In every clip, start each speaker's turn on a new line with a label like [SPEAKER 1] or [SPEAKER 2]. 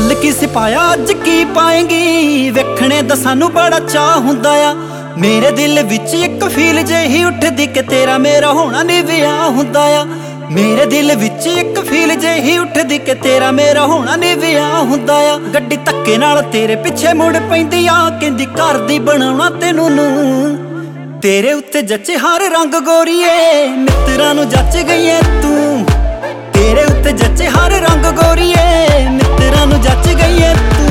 [SPEAKER 1] ਕੱਲ ਕੀ ਸਿਪਾਇਆ ਅੱਜ ਕੀ ਪਾਏਂਗੀ, ਵੇਖਣੇ ਦਾ ਸਾਨੂੰ ਬੜਾ ਚਾਹ ਹੁੰਦਾ ਆ। ਮੇਰੇ ਦਿਲ ਵਿੱਚ ਇੱਕ ਫੀਲ ਜਿਹੀ ਉੱਠਦੀ ਕਿ ਤੇਰਾ ਮੇਰਾ ਹੋਣਾ ਨੀ ਵਿਆਹ ਹੁੰਦਾ ਆ। ਮੇਰੇ ਦਿਲ ਵਿੱਚ ਇੱਕ ਫੀਲ ਜਿਹੀ ਉੱਠਦੀ ਕਿ ਤੇਰਾ ਮੇਰਾ ਹੋਣਾ ਨੀ ਵਿਆਹ ਹੁੰਦਾ ਆ। ਗੱਡੀ ਧੱਕੇ ਨਾਲ ਤੇਰੇ ਪਿੱਛੇ ਮੁੜ ਪੈਂਦੀ ਆ, ਕਹਿੰਦੀ ਘਰ ਦੀ ਬਣਾਉਣਾ ਤੈਨੂੰ ਨੂੰ। ਤੇਰੇ ਉੱਤੇ ਜੱਚੇ ਹਰ ਰੰਗ ਗੋਰੀਏ, ਮਿੱਤਰਾਂ ਨੂੰ ਜੱਚ ਗਈ ਏ ਤੂੰ। ਤੇਰੇ ਉੱਤੇ ਜੱਚੇ ਹਰ ਰੰਗ ਗੋਰੀਏ, ਮਿੱਤਰਾਂ ਨੂੰ ਜੱਚ ਗਈ ਏ ਤੂੰ।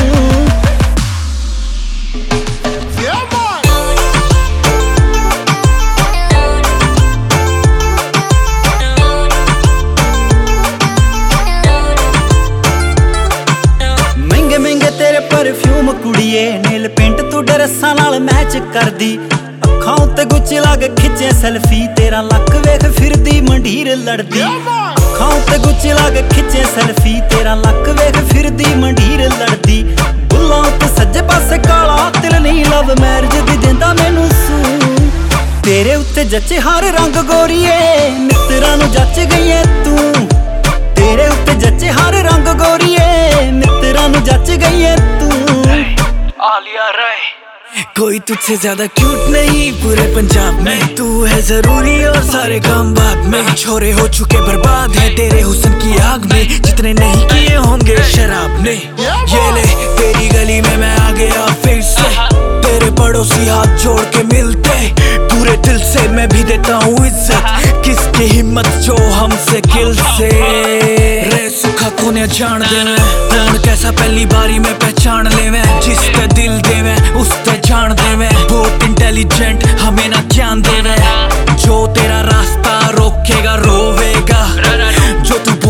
[SPEAKER 1] ਮਹਿੰਗੇ ਮਹਿੰਗੇ ਤੇਰੇ ਪਰਫਿਊਮ ਕੁੜੀਏ, ਨੇਲ ਪੇਂਟ ਤੂੰ ਡਰੈਸਾਂ ਨਾਲ ਮੈਚ ਕਰਦੀ। ਅੱਖਾਂ ਉੱਤੇ ਗੁੱਚ ਲਾ ਕੇ ਖਿੱਚੇ ਸੈਲਫੀ, ਤੇਰਾ ਲੱਕ ਵੇਖ ਫਿਰਦੀ ਮੰਡੀਰ ਲੜਦੀ। ਅੱਖਾਂ ਉੱਤੇ ਗੁੱਚ ਲਾ ਕੇ ਖਿੱਚੇ ਸੈਲਫੀ, ਤੇਰਾ ਲੱਕ ਵੇਖ ਫਿਰਦੀ ਮੰਡੀਰ ਲੜਦੀ। ਬੁੱਲਾਂ ਉੱਤੇ ਸੱਜੇ ਪਾਸੇ ਕਾਲਾ ਤਿਲ ਨਹੀਂ, ਲਵ ਮੈਰਿਜ ਦੀ ਦਿੰਦਾ ਮੈਨੂੰ ਸੂ। ਤੇਰੇ ਉੱਤੇ ਜੱਚੇ ਹਰ ਰੰਗ ਗੋਰੀਏ, ਮਿੱਤਰਾਂ ਨੂੰ ਜੱਚ ਗਈ ਏ ਤੂੰ। ਤੇਰੇ ਉੱਤੇ ਜੱਚੇ ਹਰ ਰੰਗ ਗੋਰੀਏ, ਮਿੱਤਰਾਂ ਨੂੰ ਜੱਚ गई है तू।
[SPEAKER 2] आलिया राय कोई तुझसे ज्यादा क्यूट नहीं पूरे पंजाब में, तू है जरूरी और सारे काम बाद में। छोरे हो चुके बर्बाद है तेरे हुस्न की आग में, जितने नहीं किए होंगे शराब ने। ये ले तेरी गली में मैं आ गया फिर से, तेरे पड़ोसी हाथ जोड़ के मिलते। पूरे दिल से मैं भी देता हूँ इज्जत, किसकी हिम्मत जो हमसे किल से। रे सुखा कोने जान दे मैं, कौन कैसा पहली बारी में पहचान ले मैं। जिस पे दिल दे मैं उस पे जान दे मैं, बहुत इंटेलिजेंट हमें ना ज्ञान दे मैं। जो तेरा रास्ता रोकेगा रोवेगा, जो तू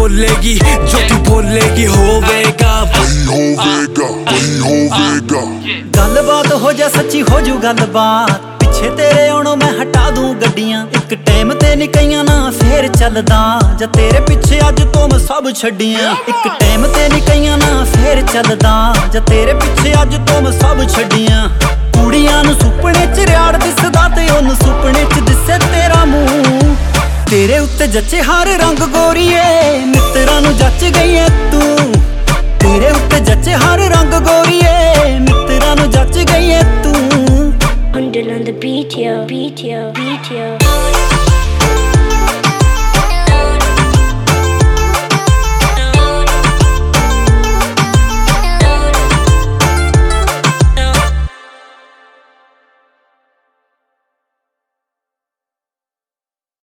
[SPEAKER 2] बोलेगी होवेगा
[SPEAKER 3] वही होवेगा वही होवेगा।
[SPEAKER 1] गलबात हो जा सच्ची हो जू गलबात, पिछे तेरे आउणों मैं हटा दूं गड्डियां। एक टाइम ते नी कईयां ना फेर चलदा, जा तेरे पिछे अज तो मैं सब छड्डियां। एक टाइम ते नी कईयां ना फेर चलदा, जा तेरे पिछे अज तो मैं सब छड्डियां। कुड़ियां नूं सुपने च रियाड़ दिसदा ते ओनूं सुपने च दिसे तेरा मूंह। तेरे उत्ते जच्चे हर रंग गोरीए, मित्तरां नूं जच गई है तू। तेरे उत्ते जच्चे हर रंग गोरीए, मित्तरां नूं जच गई है तू।
[SPEAKER 4] Under on the beat, yo, beat, yo, beat, yo.